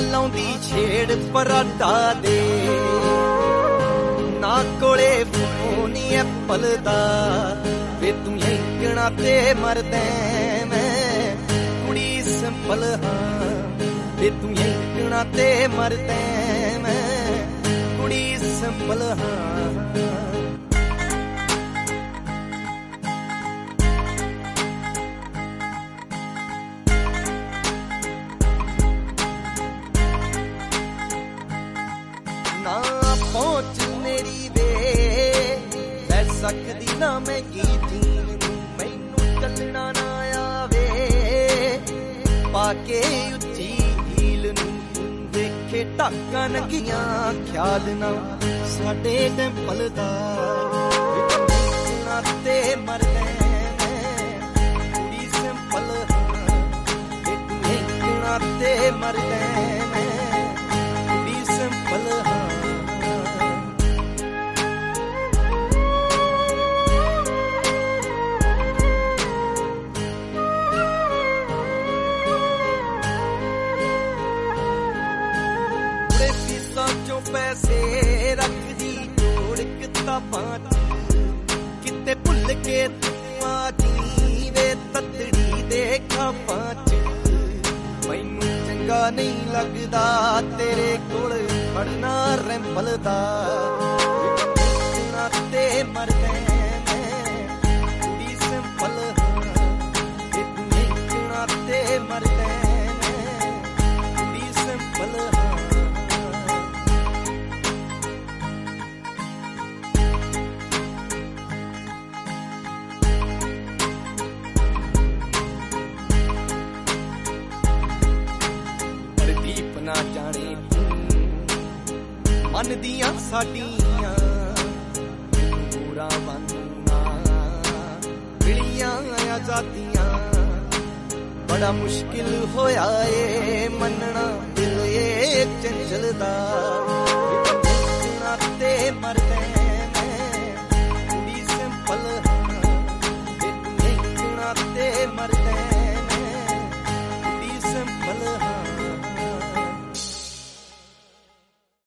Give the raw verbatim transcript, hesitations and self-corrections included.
ਲਾਉਂਦੀ ਛੇੜ ਪਰਾਟਾ ਦੇ ਨਾ ਕੋਲੇ ਫੋਨ ਐਪਲ ਦਾ ਵੇ ਤੂੰ ਲੰਘਣਾ ਤੇ ਮਰਦੈ ਮੈਂ ਕੁੜੀ ਸਿੰਪਲ ਹਾਂ ਵੇ ਤੂੰ ਲੰਘਣਾ ਤੇ ਮਰਦੈ ਮੈਂ ਕੁੜੀ ਸਿੰਪਲ ਹਾਂ ਨਾ ਪਹੁੰਚ ਮੇਰੀ ਵੇ ਲੈ ਸਕਦੀ ਨਾ ਮਹਿੰਗੀ ਜੀਨ ਨੂੰ ਮੈਨੂੰ ਚੱਲਣਾ ਨਾ ਆਵੇ ਪਾ ਕੇ ਉੱਚੀ ਹੀਲ ਨੂੰ ਦੇਖੇ ਢਾਕਾਂ ਨੰਗੀਆਂ ਖਿਆਲ ਨਾ ਸਾਡੇ ਟੈਂਪਲ ਦਾ ਨਾ ਤੇ ਮਰਦੇ ਮੈਂ ਕੁੜੀ ਸਿੰਪਲ ਇੱਕ ਨਾ ਤੇ ਮਰਦੇ ਮੈਂ ਕੁੜੀ ਸਿੰਪਲ ਹਾਂ ਚੋਂ ਪੈਸੇ ਰੱਖਦੀ ਜੋੜ ਕਿਤਾਬਾਂ ਚ ਕਿਤੇ ਭੁੱਲ ਕੇ ਤੂੰ ਆ ਜੀ ਵੇ ਤਤੜੀ ਦੇ ਖਾਪਾਂ ਚ ਮੈਨੂੰ ਚੰਗਾ ਨਹੀਂ ਲੱਗਦਾ ਤੇਰੇ ਕੋਲ ਖੜਨਾ ਰੈਂਪਲ ਦਾ ਨਾ ਤੇ ਮਰਦੇ ਮੈਂ ਕੁੜੀ ਸਿੰਪਲ ਹਾਂ ਤੂੰ ਨਾ ਤੇ ਮਰਦੇ ਮੈਂ ਕੁੜੀ ਸਿੰਪਲ ਹਾਂ ਨਾ ਜਾਣੇ ਮਨ ਦੀਆਂ ਸਾਡੀਆਂ ਪੂਰਾ ਬੰਨਾ ਮਿਲੀਆਂ ਆਜ਼ਾਦੀਆਂ ਬੜਾ ਮੁਸ਼ਕਿਲ ਹੋਇਆ ਏ ਮੰਨਣਾ ਦਿਲ ਏ ਚੰਚਲ ਦਾ ਨਾ ਤੇ ਮਰਦੇ